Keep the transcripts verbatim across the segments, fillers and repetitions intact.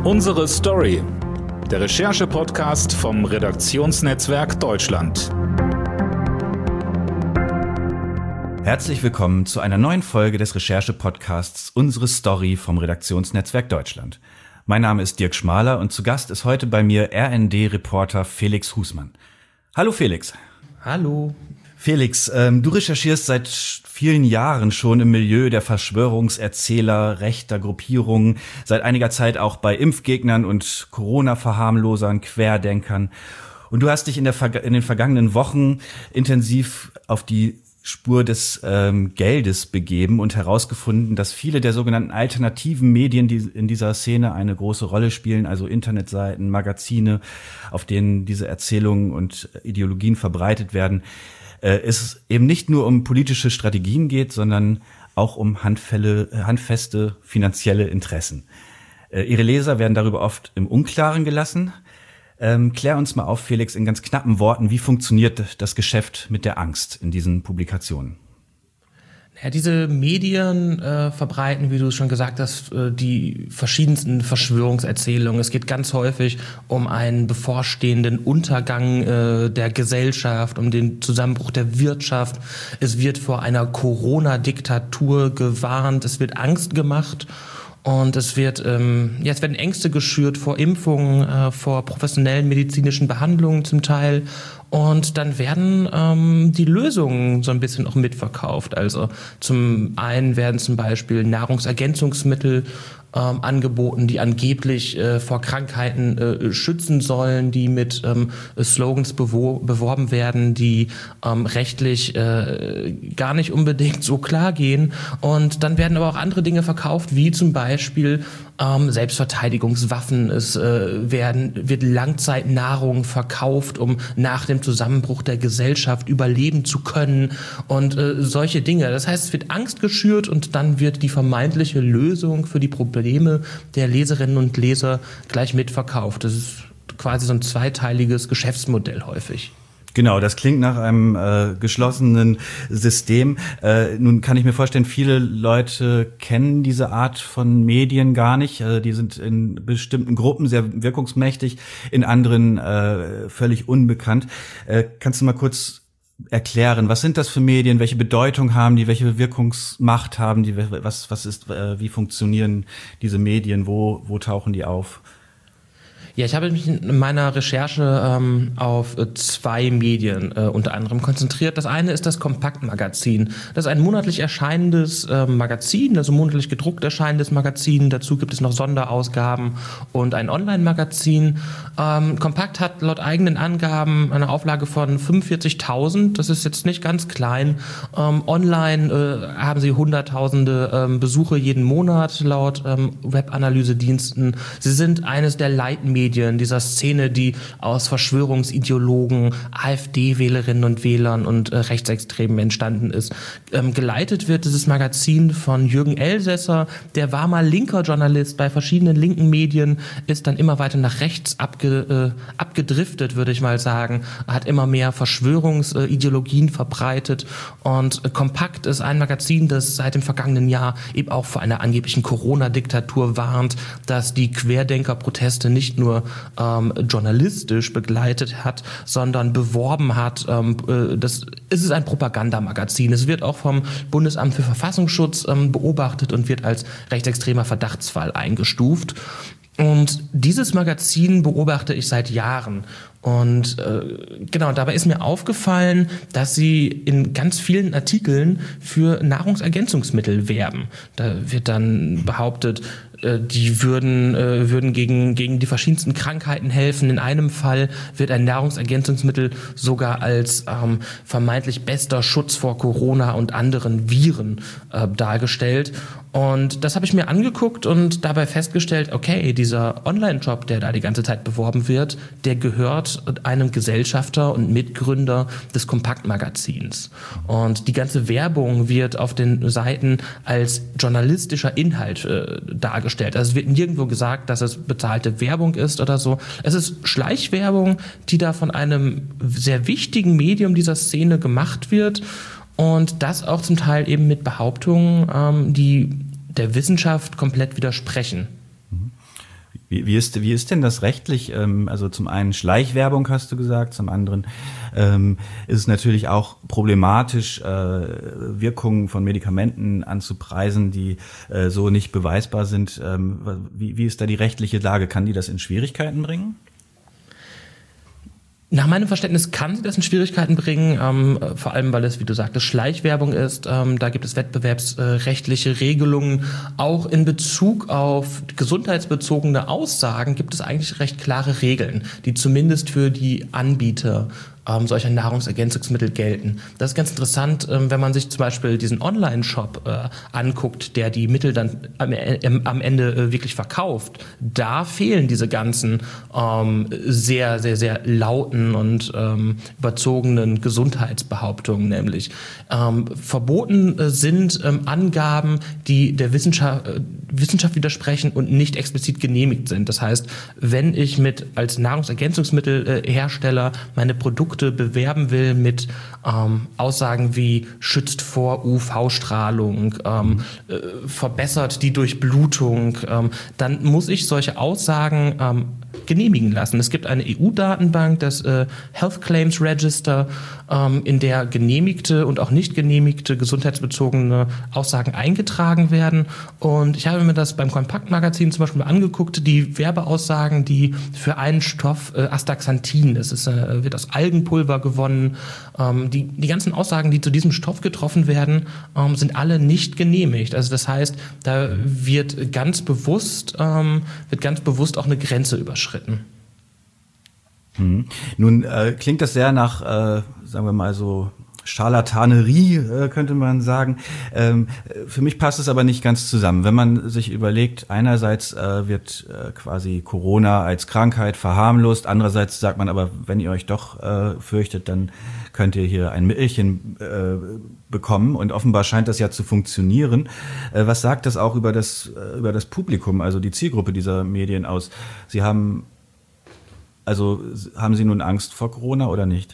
Unsere Story, der Recherche-Podcast vom Redaktionsnetzwerk Deutschland. Herzlich willkommen zu einer neuen Folge des Recherche-Podcasts Unsere Story vom Redaktionsnetzwerk Deutschland. Mein Name ist Dirk Schmaler und zu Gast ist heute bei mir R N D-Reporter Felix Husmann. Hallo Felix. Hallo. Felix, ähm, du recherchierst seit vielen Jahren schon im Milieu der Verschwörungserzähler, rechter Gruppierungen, seit einiger Zeit auch bei Impfgegnern und Corona-Verharmlosern, Querdenkern. Und du hast dich in, der, in den vergangenen Wochen intensiv auf die Spur des ähm, Geldes begeben und herausgefunden, dass viele der sogenannten alternativen Medien, die in dieser Szene eine große Rolle spielen, also Internetseiten, Magazine, auf denen diese Erzählungen und Ideologien verbreitet werden, äh, es eben nicht nur um politische Strategien geht, sondern auch um Handfälle, handfeste finanzielle Interessen. Äh, ihre Leser werden darüber oft im Unklaren gelassen. Ähm, klär uns mal auf, Felix, in ganz knappen Worten, wie funktioniert das Geschäft mit der Angst in diesen Publikationen? Ja, diese Medien äh, verbreiten, wie du es schon gesagt hast, äh, die verschiedensten Verschwörungserzählungen. Es geht ganz häufig um einen bevorstehenden Untergang äh, der Gesellschaft, um den Zusammenbruch der Wirtschaft. Es wird vor einer Corona-Diktatur gewarnt, es wird Angst gemacht. Und es wird, ähm, ja, es werden Ängste geschürt vor Impfungen, äh, vor professionellen medizinischen Behandlungen zum Teil. Und dann werden ähm, die Lösungen so ein bisschen auch mitverkauft. Also zum einen werden zum Beispiel Nahrungsergänzungsmittel ähm, angeboten, die angeblich äh, vor Krankheiten äh, schützen sollen, die mit ähm, Slogans bewo- beworben werden, die ähm, rechtlich äh, gar nicht unbedingt so klar gehen. Und dann werden aber auch andere Dinge verkauft, wie zum Beispiel ähm, Selbstverteidigungswaffen. Es äh, werden, wird Langzeitnahrung verkauft, um nach dem Zusammenbruch der Gesellschaft überleben zu können und äh, solche Dinge. Das heißt, es wird Angst geschürt und dann wird die vermeintliche Lösung für die Probleme der Leserinnen und Leser gleich mitverkauft. Das ist quasi so ein zweiteiliges Geschäftsmodell häufig. Genau, das klingt nach einem äh, geschlossenen System. Äh, nun kann ich mir vorstellen, viele Leute kennen diese Art von Medien gar nicht. Äh, die sind in bestimmten Gruppen sehr wirkungsmächtig, in anderen äh, völlig unbekannt. Äh, kannst du mal kurz erklären, was sind das für Medien, welche Bedeutung haben die, welche Wirkungsmacht haben die, was was ist, äh, wie funktionieren diese Medien, wo wo tauchen die auf? Ja, ich habe mich in meiner Recherche ähm, auf äh, zwei Medien äh, unter anderem konzentriert. Das eine ist das Kompaktmagazin. Das ist ein monatlich erscheinendes äh, Magazin, also monatlich gedruckt erscheinendes Magazin. Dazu gibt es noch Sonderausgaben und ein Online-Magazin. Ähm, Kompakt hat laut eigenen Angaben eine Auflage von fünfundvierzigtausend. Das ist jetzt nicht ganz klein. Ähm, online äh, haben sie hunderttausende ähm, Besuche jeden Monat laut ähm, Web-Analysediensten. Sie sind eines der Leitmedien dieser Szene, die aus Verschwörungsideologen, AfD-Wählerinnen und Wählern und äh, Rechtsextremen entstanden ist. Ähm, geleitet wird dieses Magazin von Jürgen Elsässer, der war mal linker Journalist bei verschiedenen linken Medien, ist dann immer weiter nach rechts abge, äh, abgedriftet, würde ich mal sagen, hat immer mehr Verschwörungsideologien verbreitet und äh, Kompakt ist ein Magazin, das seit dem vergangenen Jahr eben auch vor einer angeblichen Corona-Diktatur warnt, dass die Querdenker-Proteste nicht nur ähm, journalistisch begleitet hat, sondern beworben hat. Ähm, äh, das, es ist ein Propagandamagazin. Es wird auch vom Bundesamt für Verfassungsschutz ähm, beobachtet und wird als rechtsextremer Verdachtsfall eingestuft. Und dieses Magazin beobachte ich seit Jahren. Und äh, genau, dabei ist mir aufgefallen, dass sie in ganz vielen Artikeln für Nahrungsergänzungsmittel werben. Da wird dann behauptet, äh, die würden, äh, würden gegen, gegen die verschiedensten Krankheiten helfen. In einem Fall wird ein Nahrungsergänzungsmittel sogar als ähm, vermeintlich bester Schutz vor Corona und anderen Viren äh, dargestellt. Und das habe ich mir angeguckt und dabei festgestellt, okay, dieser Online-Shop, der da die ganze Zeit beworben wird, der gehört einem Gesellschafter und Mitgründer des Kompaktmagazins. Und die ganze Werbung wird auf den Seiten als journalistischer Inhalt äh, dargestellt. Also es wird nirgendwo gesagt, dass es bezahlte Werbung ist oder so. Es ist Schleichwerbung, die da von einem sehr wichtigen Medium dieser Szene gemacht wird. Und das auch zum Teil eben mit Behauptungen, ähm, die der Wissenschaft komplett widersprechen. Wie, wie, ist, wie ist denn das rechtlich? Ähm, also zum einen Schleichwerbung hast du gesagt, zum anderen ähm, ist es natürlich auch problematisch, äh, Wirkungen von Medikamenten anzupreisen, die äh, so nicht beweisbar sind. Ähm, wie, wie ist da die rechtliche Lage? Kann die das in Schwierigkeiten bringen? Nach meinem Verständnis kann sie das in Schwierigkeiten bringen, ähm, vor allem weil es, wie du sagtest, Schleichwerbung ist. Ähm, da gibt es wettbewerbsrechtliche Regelungen. Auch in Bezug auf gesundheitsbezogene Aussagen gibt es eigentlich recht klare Regeln, die zumindest für die Anbieter ähm, solcher Nahrungsergänzungsmittel gelten. Das ist ganz interessant, ähm, wenn man sich zum Beispiel diesen Online-Shop äh, anguckt, der die Mittel dann am, äh, am Ende äh, wirklich verkauft. Da fehlen diese ganzen ähm, sehr, sehr, sehr lauten und ähm, überzogenen Gesundheitsbehauptungen, nämlich ähm, verboten äh, sind ähm, Angaben, die der Wissenschaft, äh, Wissenschaft widersprechen und nicht explizit genehmigt sind. Das heißt, wenn ich mit als Nahrungsergänzungsmittelhersteller äh, meine Produkte bewerben will mit ähm, Aussagen wie schützt vor U V-Strahlung, ähm, äh, verbessert die Durchblutung, ähm, dann muss ich solche Aussagen ähm, genehmigen lassen. Es gibt eine E U-Datenbank, das äh, Health Claims Register, ähm, in der genehmigte und auch nicht genehmigte gesundheitsbezogene Aussagen eingetragen werden. Und ich habe mir das beim Kompakt-Magazin zum Beispiel angeguckt, die Werbeaussagen, die für einen Stoff äh, Astaxanthin, das ist, äh, wird aus Algenpulver gewonnen, ähm, die, die ganzen Aussagen, die zu diesem Stoff getroffen werden, ähm, sind alle nicht genehmigt. Also das heißt, da wird ganz bewusst, ähm, wird ganz bewusst auch eine Grenze überschritten. Hm. Nun äh, klingt das sehr nach, äh, sagen wir mal so, Scharlatanerie, äh, könnte man sagen. Ähm, für mich passt es aber nicht ganz zusammen. Wenn man sich überlegt, einerseits äh, wird äh, quasi Corona als Krankheit verharmlost, andererseits sagt man aber, wenn ihr euch doch äh, fürchtet, dann könnt ihr hier ein Mittelchen äh, bekommen, und offenbar scheint das ja zu funktionieren. Äh, was sagt das auch über das, äh, über das Publikum, also die Zielgruppe dieser Medien aus? Sie haben, also haben Sie nun Angst vor Corona oder nicht?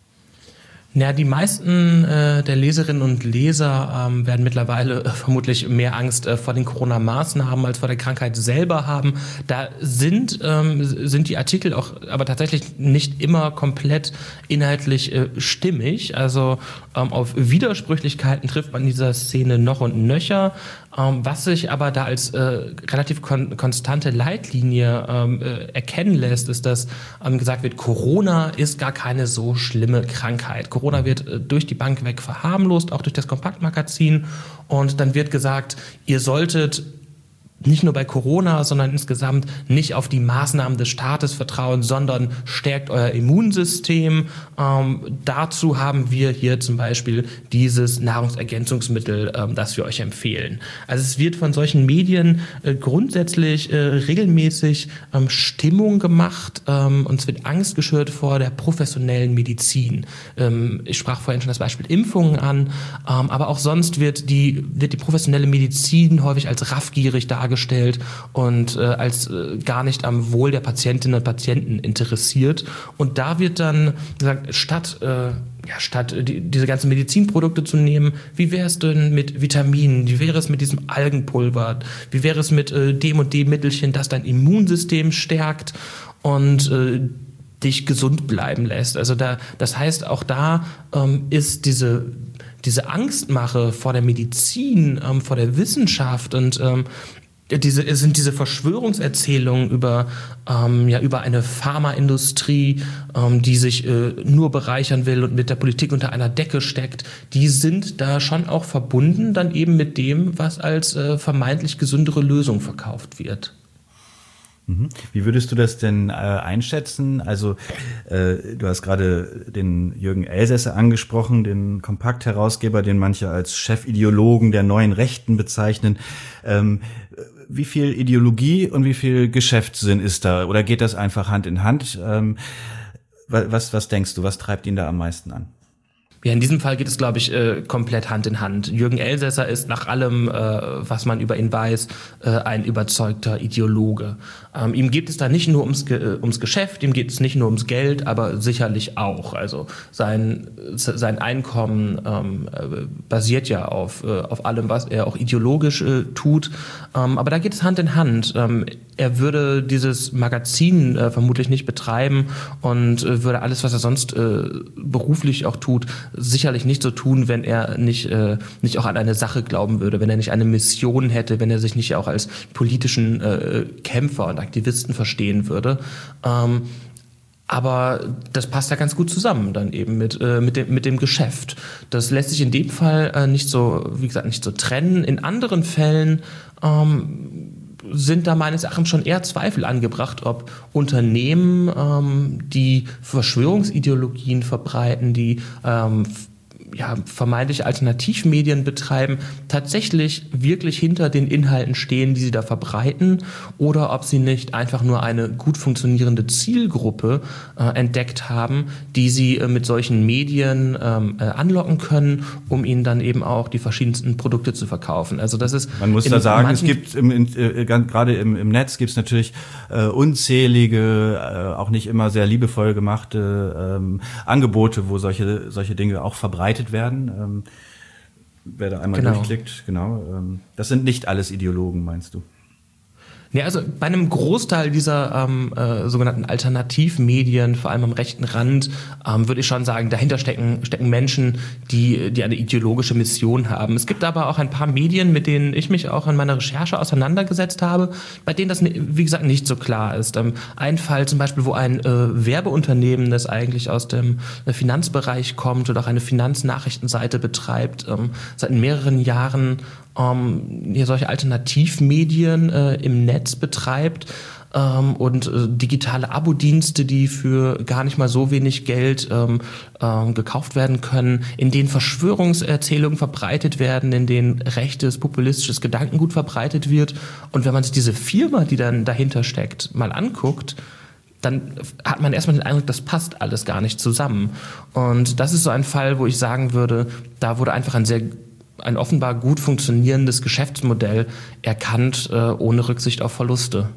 Ja, die meisten äh, der Leserinnen und Leser ähm, werden mittlerweile äh, vermutlich mehr Angst äh, vor den Corona-Maßnahmen als vor der Krankheit selber haben. Da sind, ähm, sind die Artikel auch aber tatsächlich nicht immer komplett inhaltlich äh, stimmig. Also ähm, auf Widersprüchlichkeiten trifft man in dieser Szene noch und nöcher. Ähm, was sich aber da als äh, relativ kon- konstante Leitlinie ähm, äh, erkennen lässt, ist, dass ähm, gesagt wird, Corona ist gar keine so schlimme Krankheit. Corona wird äh, durch die Bank weg verharmlost, auch durch das Kompakt-Magazin. Und dann wird gesagt, ihr solltet nicht nur bei Corona, sondern insgesamt nicht auf die Maßnahmen des Staates vertrauen, sondern stärkt euer Immunsystem. Ähm, dazu haben wir hier zum Beispiel dieses Nahrungsergänzungsmittel, ähm, das wir euch empfehlen. Also es wird von solchen Medien äh, grundsätzlich äh, regelmäßig ähm, Stimmung gemacht, ähm, und es wird Angst geschürt vor der professionellen Medizin. Ähm, ich sprach vorhin schon das Beispiel Impfungen an, ähm, aber auch sonst wird die, wird die professionelle Medizin häufig als raffgierig dargestellt. dargestellt und äh, als äh, gar nicht am Wohl der Patientinnen und Patienten interessiert. Und da wird dann gesagt, statt, äh, ja, statt die, diese ganzen Medizinprodukte zu nehmen, wie wäre es denn mit Vitaminen, wie wäre es mit diesem Algenpulver, wie wäre es mit äh, dem und dem Mittelchen, das dein Immunsystem stärkt und äh, dich gesund bleiben lässt. Also da, das heißt, auch da ähm, ist diese diese Angstmache vor der Medizin, ähm, vor der Wissenschaft und ähm, Diese, es sind diese Verschwörungserzählungen über, ähm, ja, über eine Pharmaindustrie, ähm, die sich äh, nur bereichern will und mit der Politik unter einer Decke steckt, die sind da schon auch verbunden dann eben mit dem, was als äh, vermeintlich gesündere Lösung verkauft wird. Wie würdest du das denn äh, einschätzen? Also äh, du hast gerade den Jürgen Elsässer angesprochen, den Kompakt-Herausgeber, den manche als Chefideologen der neuen Rechten bezeichnen. Ähm, wie viel Ideologie und wie viel Geschäftssinn ist da? Oder geht das einfach Hand in Hand? Ähm, was, was denkst du, was treibt ihn da am meisten an? Ja, in diesem Fall geht es, glaube ich, äh, komplett Hand in Hand. Jürgen Elsässer ist nach allem, äh, was man über ihn weiß, äh, ein überzeugter Ideologe. Ähm, ihm geht es da nicht nur ums, Ge- äh, ums Geschäft, ihm geht es nicht nur ums Geld, aber sicherlich auch. Also sein, sein Einkommen ähm, äh, basiert ja auf, äh, auf allem, was er auch ideologisch äh, tut. Ähm, aber da geht es Hand in Hand. Ähm, er würde dieses Magazin äh, vermutlich nicht betreiben und äh, würde alles, was er sonst äh, beruflich auch tut, sicherlich nicht so tun, wenn er nicht, äh, nicht auch an eine Sache glauben würde, wenn er nicht eine Mission hätte, wenn er sich nicht auch als politischen äh, Kämpfer und Aktivisten verstehen würde. Ähm, Aber das passt ja ganz gut zusammen dann eben mit, äh, mit, dem, mit dem Geschäft. Das lässt sich in dem Fall äh, nicht so, wie gesagt, nicht so trennen. In anderen Fällen ähm, sind da meines Erachtens schon eher Zweifel angebracht, ob Unternehmen, ähm, die Verschwörungsideologien verbreiten, die ähm, ja, vermeintliche Alternativmedien betreiben, tatsächlich wirklich hinter den Inhalten stehen, die sie da verbreiten, oder ob sie nicht einfach nur eine gut funktionierende Zielgruppe äh, entdeckt haben, die sie äh, mit solchen Medien ähm, äh, anlocken können, um ihnen dann eben auch die verschiedensten Produkte zu verkaufen. Also das ist Man muss da sagen, es gibt im, in, äh, gerade im, im Netz gibt es natürlich äh, unzählige, äh, auch nicht immer sehr liebevoll gemachte ähm, Angebote, wo solche solche Dinge auch verbreitet werden. Ähm, wer da einmal genau. durchklickt, genau. Ähm, das sind nicht alles Ideologen, meinst du? Ja, also bei einem Großteil dieser ähm, äh, sogenannten Alternativmedien, vor allem am rechten Rand, ähm, würde ich schon sagen, dahinter stecken, stecken Menschen, die, die eine ideologische Mission haben. Es gibt aber auch ein paar Medien, mit denen ich mich auch in meiner Recherche auseinandergesetzt habe, bei denen das, wie gesagt, nicht so klar ist. Ähm, ein Fall zum Beispiel, wo ein äh, Werbeunternehmen, das eigentlich aus dem Finanzbereich kommt oder auch eine Finanznachrichtenseite betreibt, ähm, seit mehreren Jahren ähm, hier solche Alternativmedien äh, im Netz betreibt ähm, und äh, digitale Abo-Dienste, die für gar nicht mal so wenig Geld ähm, ähm, gekauft werden können, in denen Verschwörungserzählungen verbreitet werden, in denen rechtes, populistisches Gedankengut verbreitet wird. Und wenn man sich diese Firma, die dann dahinter steckt, mal anguckt, dann hat man erstmal den Eindruck, das passt alles gar nicht zusammen. Und das ist so ein Fall, wo ich sagen würde, da wurde einfach ein sehr ein offenbar gut funktionierendes Geschäftsmodell erkannt, äh, ohne Rücksicht auf Verluste.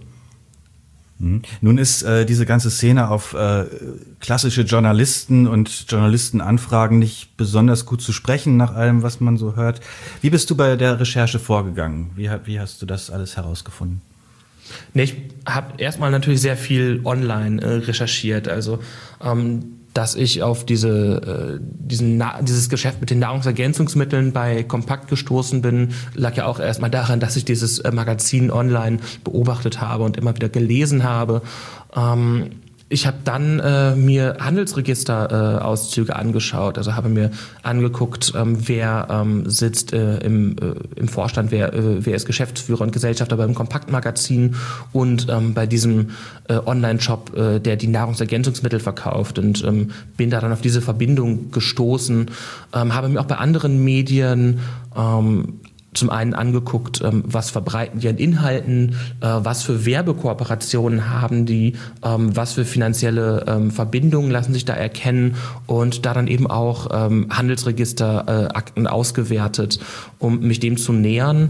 Mhm. Nun ist äh, diese ganze Szene auf äh, klassische Journalisten und Journalistenanfragen nicht besonders gut zu sprechen, nach allem, was man so hört. Wie bist du bei der Recherche vorgegangen? Wie, wie hast du das alles herausgefunden? Nee, ich habe erstmal natürlich sehr viel online äh, recherchiert. Also ähm, dass ich auf diese, äh, diesen Na- dieses Geschäft mit den Nahrungsergänzungsmitteln bei Kompakt gestoßen bin, lag ja auch erstmal daran, dass ich dieses äh, Magazin online beobachtet habe und immer wieder gelesen habe. Ähm, Ich habe dann äh, mir Handelsregister-Auszüge äh, angeschaut, also habe mir angeguckt, ähm, wer ähm, sitzt äh, im, äh, im Vorstand, wer, äh, wer ist Geschäftsführer und Gesellschafter beim Kompaktmagazin und ähm, bei diesem äh, Online-Shop, äh, der die Nahrungsergänzungsmittel verkauft, und ähm, bin da dann auf diese Verbindung gestoßen, ähm, habe mir auch bei anderen Medien ähm, zum einen angeguckt, was verbreiten die an Inhalten, was für Werbekooperationen haben die, was für finanzielle Verbindungen lassen sich da erkennen, und da dann eben auch Handelsregisterakten ausgewertet, um mich dem zu nähern.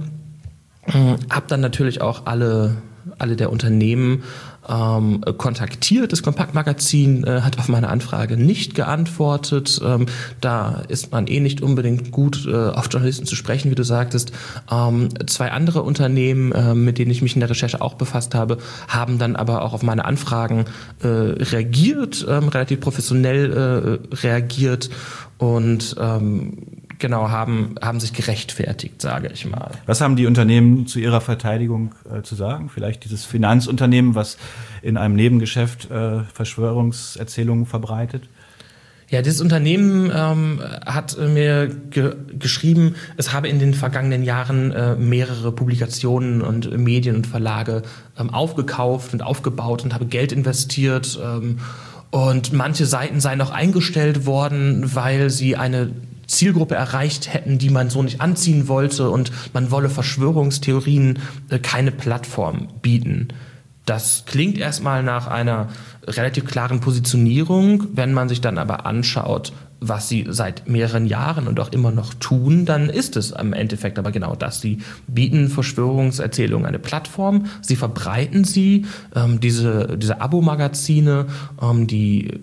Hab dann natürlich auch alle, alle der Unternehmen Ähm, kontaktiert. Das Kompaktmagazin äh, hat auf meine Anfrage nicht geantwortet. Ähm, da ist man eh nicht unbedingt gut äh, auf Journalisten zu sprechen, wie du sagtest. Ähm, zwei andere Unternehmen, äh, mit denen ich mich in der Recherche auch befasst habe, haben dann aber auch auf meine Anfragen äh, reagiert, ähm, relativ professionell äh, reagiert und ähm, Genau, haben, haben sich gerechtfertigt, sage ich mal. Was haben die Unternehmen zu ihrer Verteidigung äh, zu sagen? Vielleicht dieses Finanzunternehmen, was in einem Nebengeschäft äh, Verschwörungserzählungen verbreitet? Ja, dieses Unternehmen ähm, hat mir ge- geschrieben, es habe in den vergangenen Jahren äh, mehrere Publikationen und äh, Medien und Verlage ähm, aufgekauft und aufgebaut und habe Geld investiert. Ähm, und manche Seiten seien auch eingestellt worden, weil sie eine Zielgruppe erreicht hätten, die man so nicht anziehen wollte, und man wolle Verschwörungstheorien äh, keine Plattform bieten. Das klingt erstmal nach einer relativ klaren Positionierung. Wenn man sich dann aber anschaut, was sie seit mehreren Jahren und auch immer noch tun, dann ist es im Endeffekt aber genau das. Sie bieten Verschwörungserzählungen eine Plattform, sie verbreiten sie, ähm, diese, diese Abo-Magazine, ähm, die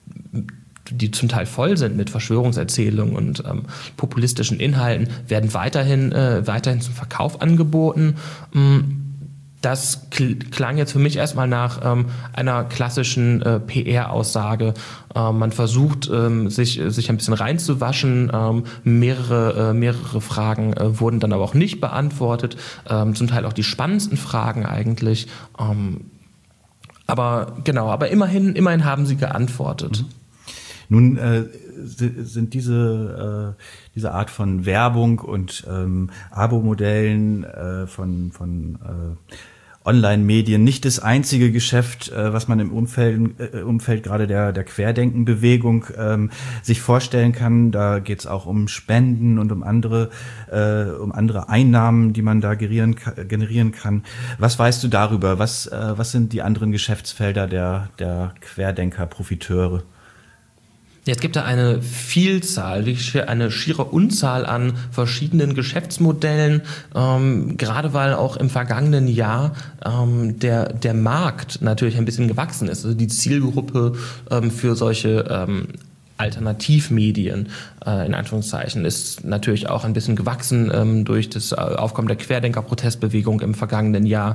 die zum Teil voll sind mit Verschwörungserzählungen und ähm, populistischen Inhalten, werden weiterhin, äh, weiterhin zum Verkauf angeboten. Das klang jetzt für mich erstmal nach ähm, einer klassischen äh, P R-Aussage. Ähm, man versucht, ähm, sich, sich ein bisschen reinzuwaschen. Ähm, mehrere, äh, mehrere Fragen äh, wurden dann aber auch nicht beantwortet. Ähm, zum Teil auch die spannendsten Fragen eigentlich. Ähm, aber genau, aber immerhin, immerhin haben sie geantwortet. Nun äh, sind diese äh, diese Art von Werbung und ähm, Abo-Modellen äh, von von äh, Online-Medien nicht das einzige Geschäft, äh, was man im Umfeld äh, Umfeld gerade der der Querdenken-Bewegung ähm, sich vorstellen kann. Da geht es auch um Spenden und um andere äh, um andere Einnahmen, die man da generieren generieren kann. Was weißt du darüber? Was äh, was sind die anderen Geschäftsfelder der der Querdenker-Profiteure? Ja, es gibt da eine Vielzahl, eine schiere Unzahl an verschiedenen Geschäftsmodellen, ähm, gerade weil auch im vergangenen Jahr ähm, der, der Markt natürlich ein bisschen gewachsen ist. Also die Zielgruppe ähm, für solche ähm, Alternativmedien, äh, in Anführungszeichen, ist natürlich auch ein bisschen gewachsen ähm, durch das Aufkommen der Querdenker-Protestbewegung im vergangenen Jahr.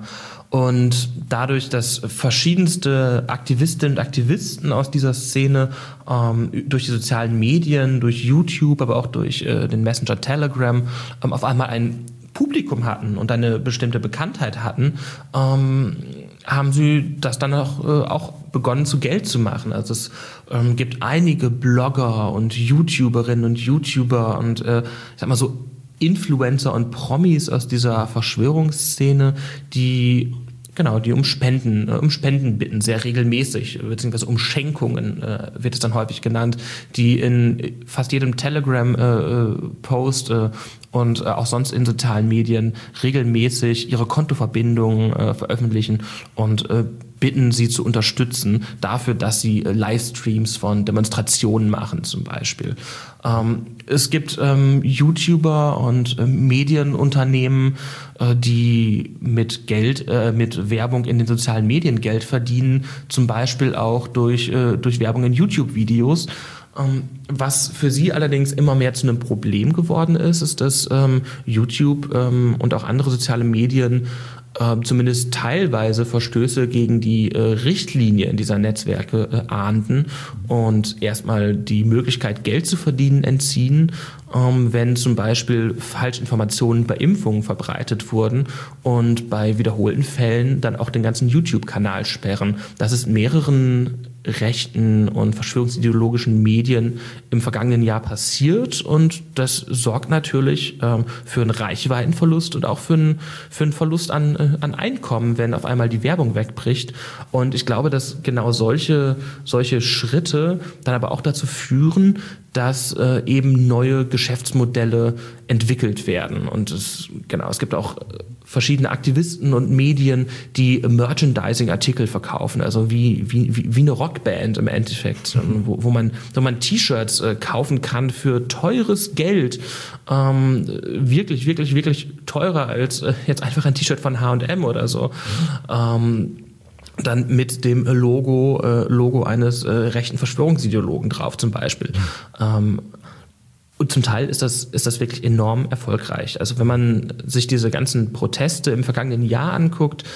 Und dadurch, dass verschiedenste Aktivistinnen und Aktivisten aus dieser Szene ähm, durch die sozialen Medien, durch YouTube, aber auch durch äh, den Messenger Telegram ähm, auf einmal ein Publikum hatten und eine bestimmte Bekanntheit hatten, ähm, haben sie das dann auch, äh, auch begonnen zu Geld zu machen. Also es ähm, gibt einige Blogger und YouTuberinnen und YouTuber und äh, ich sag mal so Influencer und Promis aus dieser Verschwörungsszene, die Genau, die um Spenden, äh, um Spenden bitten, sehr regelmäßig, beziehungsweise um Schenkungen äh, wird es dann häufig genannt, die in fast jedem Telegram-Post äh, äh, und äh, auch sonst in sozialen Medien regelmäßig ihre Kontoverbindungen äh, veröffentlichen und äh, bitten, sie zu unterstützen dafür, dass sie äh, Livestreams von Demonstrationen machen zum Beispiel. Ähm, es gibt ähm, YouTuber und äh, Medienunternehmen, äh, die mit Geld, äh, mit Werbung in den sozialen Medien Geld verdienen, zum Beispiel auch durch, äh, durch Werbung in YouTube-Videos. Ähm, was für sie allerdings immer mehr zu einem Problem geworden ist, ist, dass ähm, YouTube ähm, und auch andere soziale Medien äh, zumindest teilweise Verstöße gegen die äh, Richtlinien dieser Netzwerke äh, ahnden und erstmal die Möglichkeit, Geld zu verdienen, entziehen, ähm, wenn zum Beispiel Falschinformationen bei Impfungen verbreitet wurden und bei wiederholten Fällen dann auch den ganzen YouTube-Kanal sperren. Das ist mehreren rechten und verschwörungsideologischen Medien im vergangenen Jahr passiert und das sorgt natürlich ähm, für einen Reichweitenverlust und auch für einen, für einen Verlust an, äh, an Einkommen, wenn auf einmal die Werbung wegbricht. Und ich glaube, dass genau solche, solche Schritte dann aber auch dazu führen, dass äh, eben neue Geschäftsmodelle entwickelt werden. Und es, genau, es gibt auch verschiedene Aktivisten und Medien, die Merchandising-Artikel verkaufen, also wie, wie, wie eine Rockband im Endeffekt, wo, wo man, wo man T-Shirts äh, kaufen kann für teures Geld, ähm, wirklich, wirklich, wirklich teurer als äh, jetzt einfach ein T-Shirt von H und M oder so. Ähm, dann mit dem Logo, äh, Logo eines äh, rechten Verschwörungsideologen drauf zum Beispiel. Ähm, und zum Teil ist das, ist das wirklich enorm erfolgreich. Also wenn man sich diese ganzen Proteste im vergangenen Jahr anguckt,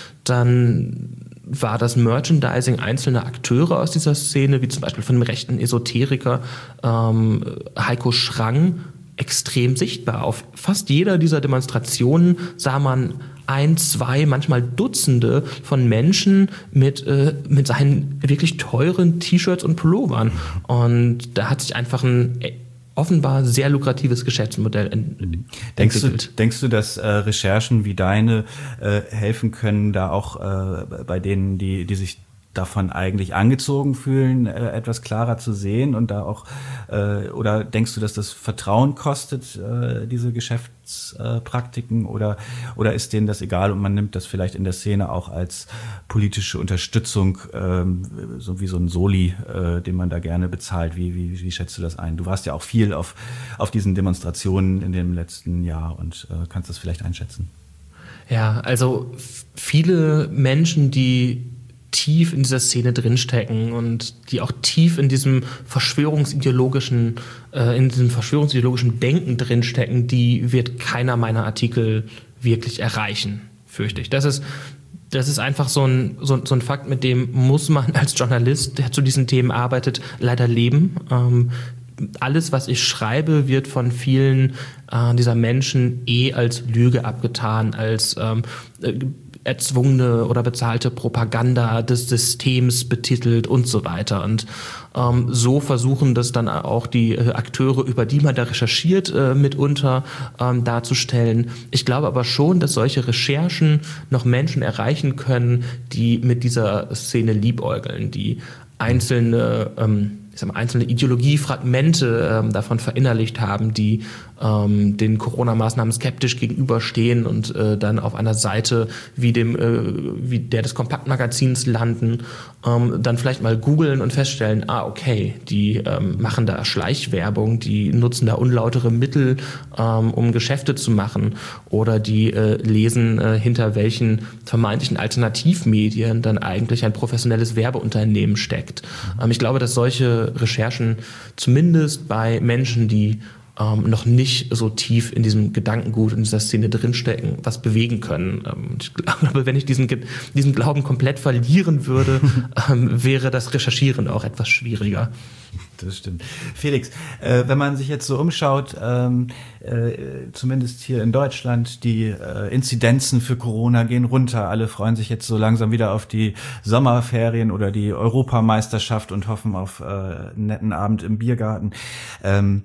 dann war das Merchandising einzelner Akteure aus dieser Szene, wie zum Beispiel von dem rechten Esoteriker ähm, Heiko Schrang, extrem sichtbar. Auf fast jeder dieser Demonstrationen sah man ein, zwei, manchmal Dutzende von Menschen mit, äh, mit seinen wirklich teuren T-Shirts und Pullovern. Und da hat sich einfach ein offenbar sehr lukratives Geschäftsmodell ent- denkst entwickelt. Du, denkst du, dass äh, Recherchen wie deine äh, helfen können, da auch äh, bei denen, die, die sich davon eigentlich angezogen fühlen, äh, etwas klarer zu sehen und da auch, äh, oder denkst du, dass das Vertrauen kostet, äh, diese Geschäftspraktiken, äh, oder, oder ist denen das egal und man nimmt das vielleicht in der Szene auch als politische Unterstützung, ähm, so wie so ein Soli, äh, den man da gerne bezahlt? Wie, wie, wie schätzt du das ein? Du warst ja auch viel auf, auf diesen Demonstrationen in dem letzten Jahr und äh, kannst das vielleicht einschätzen. Ja, also f- viele Menschen, die tief in dieser Szene drinstecken und die auch tief in diesem verschwörungsideologischen, äh, in diesem verschwörungsideologischen Denken drinstecken, die wird keiner meiner Artikel wirklich erreichen, fürchte ich. Das ist Das ist einfach so ein, so, so ein Fakt, mit dem muss man als Journalist, der zu diesen Themen arbeitet, leider leben. Ähm, alles, was ich schreibe, wird von vielen äh, dieser Menschen eh als Lüge abgetan, als ähm, äh, erzwungene oder bezahlte Propaganda des Systems betitelt und so weiter. Und ähm, so versuchen das dann auch die äh, Akteure, über die man da recherchiert, äh, mitunter ähm, darzustellen. Ich glaube aber schon, dass solche Recherchen noch Menschen erreichen können, die mit dieser Szene liebäugeln, die einzelne ähm, ich sag mal, einzelne Ideologiefragmente ähm, davon verinnerlicht haben, die ähm, den Corona-Maßnahmen skeptisch gegenüberstehen und äh, dann auf einer Seite wie dem äh, wie der des Kompaktmagazins landen, ähm, dann vielleicht mal googeln und feststellen, ah okay, die ähm, machen da Schleichwerbung, die nutzen da unlautere Mittel, ähm, um Geschäfte zu machen, oder die äh, lesen, äh, hinter welchen vermeintlichen Alternativmedien dann eigentlich ein professionelles Werbeunternehmen steckt. Ähm, ich glaube, dass solche Recherchen zumindest bei Menschen, die ähm, noch nicht so tief in diesem Gedankengut, in dieser Szene drinstecken, was bewegen können. Ähm, ich glaube, wenn ich diesen, diesen Glauben komplett verlieren würde, ähm, wäre das Recherchieren auch etwas schwieriger. Das stimmt. Felix, äh, wenn man sich jetzt so umschaut, ähm, äh, zumindest hier in Deutschland, die äh, Inzidenzen für Corona gehen runter. Alle freuen sich jetzt so langsam wieder auf die Sommerferien oder die Europameisterschaft und hoffen auf äh, einen netten Abend im Biergarten. Ähm,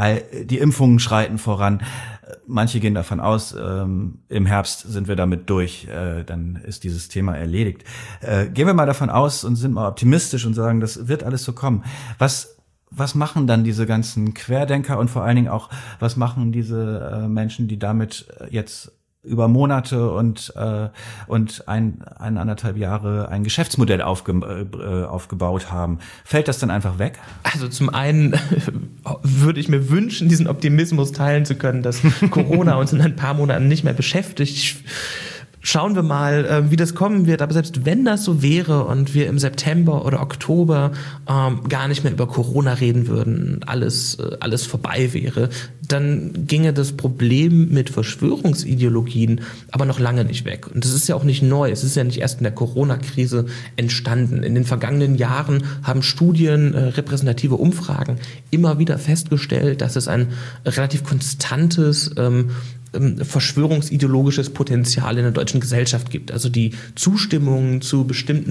die Impfungen schreiten voran. Manche gehen davon aus, ähm, im Herbst sind wir damit durch, äh, dann ist dieses Thema erledigt. Äh, gehen wir mal davon aus und sind mal optimistisch und sagen, das wird alles so kommen. Was Was machen dann diese ganzen Querdenker und vor allen Dingen auch, was machen diese äh, Menschen, die damit jetzt über Monate und äh, und ein eineinhalb Jahre ein Geschäftsmodell aufge, äh, aufgebaut haben? Fällt das dann einfach weg? Also zum einen würde ich mir wünschen, diesen Optimismus teilen zu können, dass Corona uns in ein paar Monaten nicht mehr beschäftigt. Schauen wir mal, wie das kommen wird. Aber selbst wenn das so wäre und wir im September oder Oktober ähm, gar nicht mehr über Corona reden würden, alles, alles vorbei wäre, dann ginge das Problem mit Verschwörungsideologien aber noch lange nicht weg. Und das ist ja auch nicht neu. Es ist ja nicht erst in der Corona-Krise entstanden. In den vergangenen Jahren haben Studien, äh, repräsentative Umfragen immer wieder festgestellt, dass es ein relativ konstantes ähm, verschwörungsideologisches Potenzial in der deutschen Gesellschaft gibt. Also die Zustimmung zu bestimmten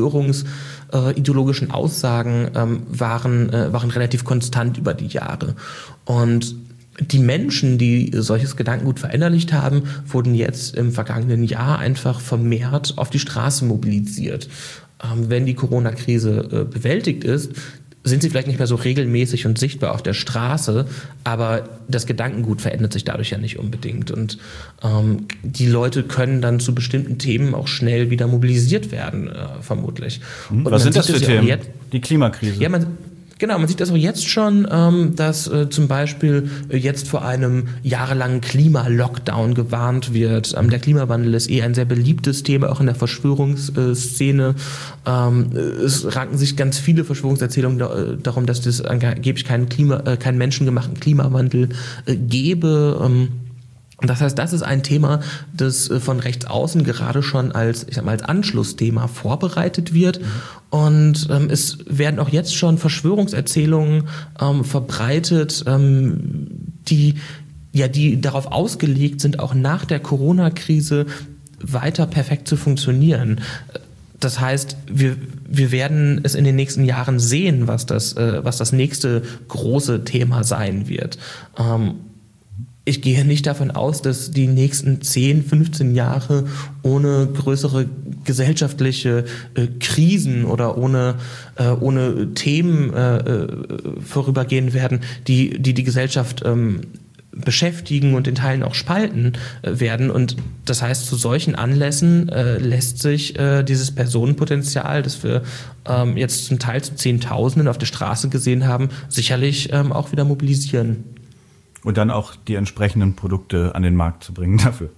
verschwörungsideologischen Aussagen ähm, waren, äh, waren relativ konstant über die Jahre. Und die Menschen, die solches Gedankengut verinnerlicht haben, wurden jetzt im vergangenen Jahr einfach vermehrt auf die Straße mobilisiert. Ähm, wenn die Corona-Krise äh, bewältigt ist, sind sie vielleicht nicht mehr so regelmäßig und sichtbar auf der Straße, aber das Gedankengut verändert sich dadurch ja nicht unbedingt. Und ähm, die Leute können dann zu bestimmten Themen auch schnell wieder mobilisiert werden, äh, vermutlich. Und was sind das für Themen? Jetzt, die Klimakrise? Ja, man, genau, man sieht das auch jetzt schon, ähm, dass äh, zum Beispiel äh, jetzt vor einem jahrelangen Klima-Lockdown gewarnt wird. Ähm, der Klimawandel ist eh ein sehr beliebtes Thema, auch in der Verschwörungsszene. Ähm, es ranken sich ganz viele Verschwörungserzählungen da, äh, darum, dass es angeblich keinen, Klima, äh, keinen menschengemachten Klimawandel äh, gäbe. Ähm, Das heißt, das ist ein Thema, das von rechts außen gerade schon als, ich sag mal, als Anschlussthema vorbereitet wird. Mhm. Und ähm, es werden auch jetzt schon Verschwörungserzählungen ähm, verbreitet, ähm, die, ja, die darauf ausgelegt sind, auch nach der Corona-Krise weiter perfekt zu funktionieren. Das heißt, wir, wir werden es in den nächsten Jahren sehen, was das, äh, was das nächste große Thema sein wird. Ähm, Ich gehe nicht davon aus, dass die nächsten zehn, fünfzehn Jahre ohne größere gesellschaftliche äh, Krisen oder ohne, äh, ohne Themen äh, vorübergehen werden, die die, die Gesellschaft ähm, beschäftigen und in Teilen auch spalten äh, werden. Und das heißt, zu solchen Anlässen äh, lässt sich äh, dieses Personenpotenzial, das wir ähm, jetzt zum Teil zu Zehntausenden auf der Straße gesehen haben, sicherlich ähm, auch wieder mobilisieren. Und dann auch die entsprechenden Produkte an den Markt zu bringen dafür.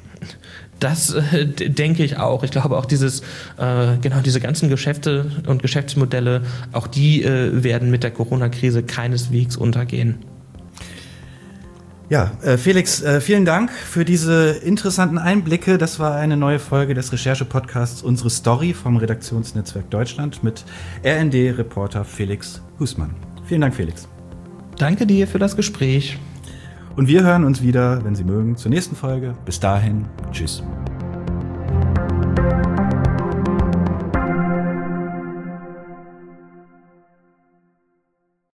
Das äh, d- denke ich auch. Ich glaube auch dieses, äh, genau diese ganzen Geschäfte und Geschäftsmodelle, auch die äh, werden mit der Corona-Krise keineswegs untergehen. Ja, äh, Felix, äh, vielen Dank für diese interessanten Einblicke. Das war eine neue Folge des Recherche-Podcasts Unsere Story vom Redaktionsnetzwerk Deutschland mit R N D-Reporter Felix Husmann. Vielen Dank, Felix. Danke dir für das Gespräch. Und wir hören uns wieder, wenn Sie mögen, zur nächsten Folge. Bis dahin, tschüss.